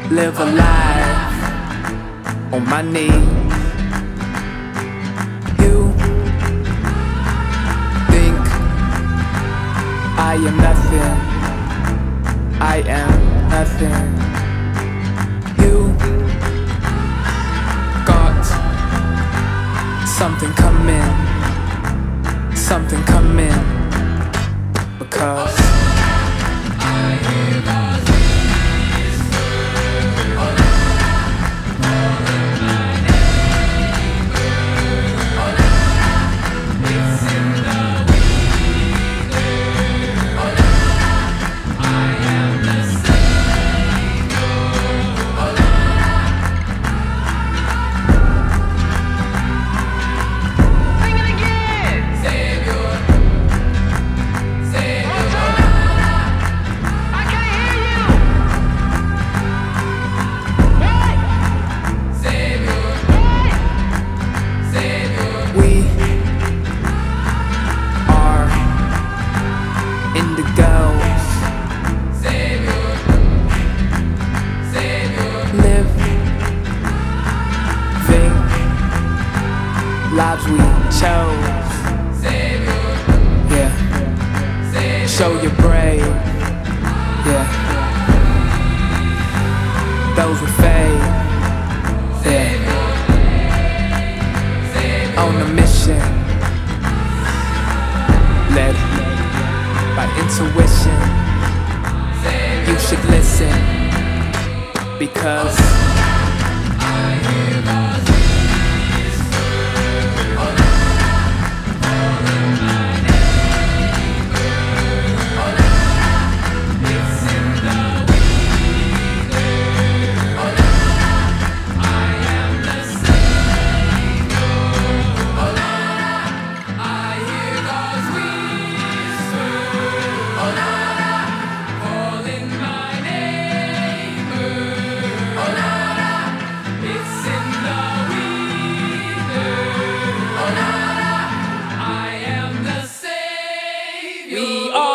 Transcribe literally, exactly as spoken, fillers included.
live a life on my knees. You think I am nothing, I am nothing. You got something coming, something coming, because lives we chose. Yeah. Show you're brave. Yeah. Those with faith. Yeah. On a mission. Led by intuition. You should listen, because we are